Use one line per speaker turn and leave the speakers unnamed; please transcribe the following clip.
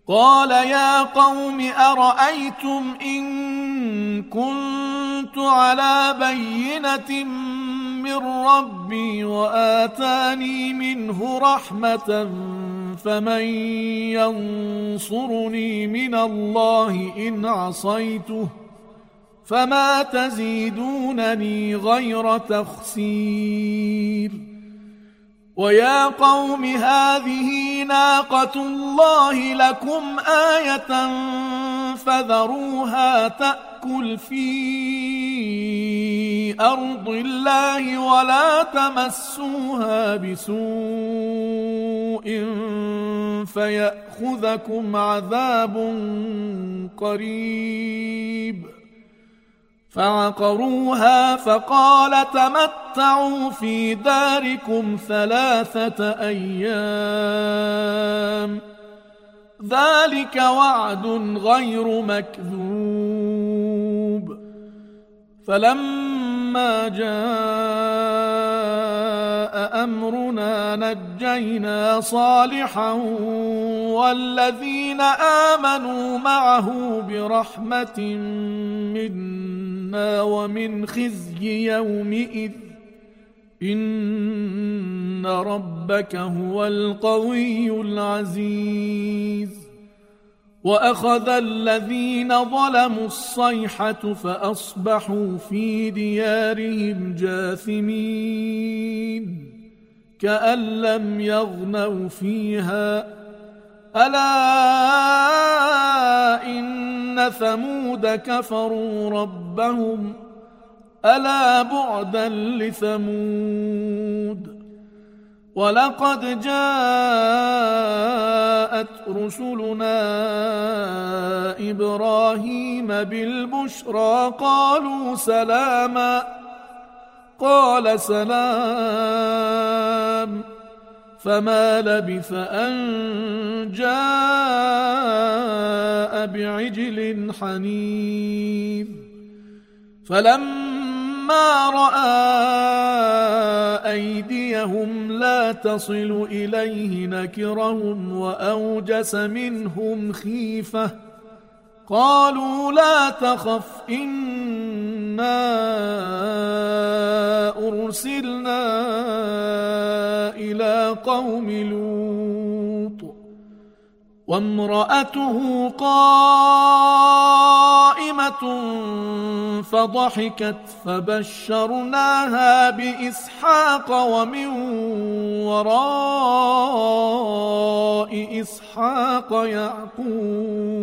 قال يا قوم أرأيتم إن كنت على بينة من ربي وآتاني منه رحمة فمن ينصرني من الله إن عصيته فما تزيدونني غير تخسير ويا قوم هذه ناقة الله لكم آية فذروها تأكل في أرض الله ولا تمسوها بسوء فيأخذكم عذاب قريب فعقروها فقال تمتعوا في داركم 3 أيام ذلك وعد غير مكذوب فلما جاء أمرنا نجينا صالحا والذين آمنوا معه برحمة منا ومن خزي يومئذ إن ربك هو القوي العزيز وأخذ الذين ظلموا الصيحة فأصبحوا في ديارهم جاثمين كأن لم يغنوا فيها ألا إن ثمود كفروا ربهم ألا بعدا لثمود ولقد جاءت رسلنا إبراهيم بالبشرى قالوا سلاما قال سلام فما لبث أن جاء بعجل حنيذ فلما رأى أيديهم لا تصل إليه نكرهم وأوجس منهم خيفة قالوا لا تخف إنا أرسلنا إلى قوم لوط وامرأته قائمة فضحكت فبشرناها بإسحاق ومن وراء إسحاق يعقوب